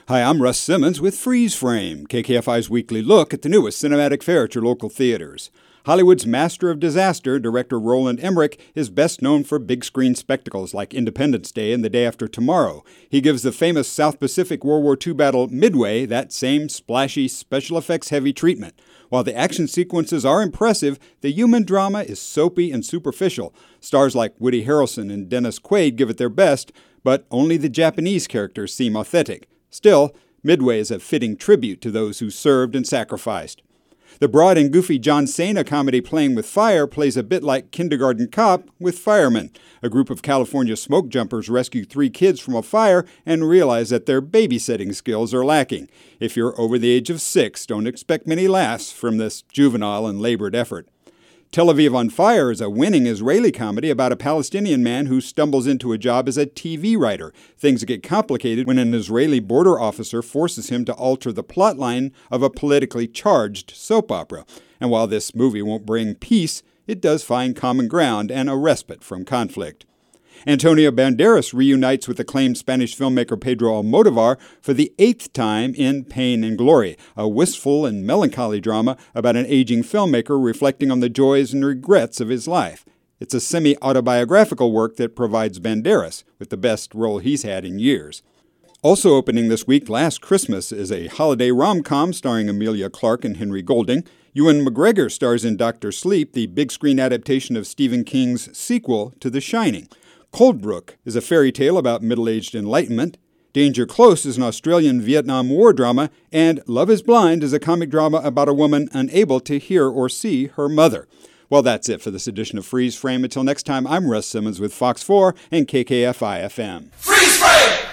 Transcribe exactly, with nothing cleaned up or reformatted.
Hi, I'm Russ Simmons with Freeze Frame, K K F I's weekly look at the newest cinematic fare at your local theaters. Hollywood's master of disaster, director Roland Emmerich, is best known for big-screen spectacles like Independence Day and The Day After Tomorrow. He gives the famous South Pacific World War Two battle Midway that same splashy, special effects-heavy treatment. While the action sequences are impressive, the human drama is soapy and superficial. Stars like Woody Harrelson and Dennis Quaid give it their best, but only the Japanese characters seem authentic. Still, Midway is a fitting tribute to those who served and sacrificed. The broad and goofy John Cena comedy Playing with Fire plays a bit like Kindergarten Cop with firemen. A group of California smoke jumpers rescue three kids from a fire and realize that their babysitting skills are lacking. If you're over the age of six, don't expect many laughs from this juvenile and labored effort. Tel Aviv on Fire is a winning Israeli comedy about a Palestinian man who stumbles into a job as a T V writer. Things get complicated when an Israeli border officer forces him to alter the plotline of a politically charged soap opera. And while this movie won't bring peace, it does find common ground and a respite from conflict. Antonio Banderas reunites with acclaimed Spanish filmmaker Pedro Almodovar for the eighth time in Pain and Glory, a wistful and melancholy drama about an aging filmmaker reflecting on the joys and regrets of his life. It's a semi-autobiographical work that provides Banderas with the best role he's had in years. Also opening this week, Last Christmas is a holiday rom-com starring Emilia Clarke and Henry Golding. Ewan McGregor stars in Doctor Sleep, the big-screen adaptation of Stephen King's sequel to The Shining. Coldbrook is a fairy tale about middle-aged enlightenment. Danger Close is an Australian Vietnam War drama, and Love is Blind is a comic drama about a woman unable to hear or see her mother. Well, that's it for this edition of Freeze Frame. Until next time, I'm Russ Simmons with Fox four and K K F I F M. Freeze Frame!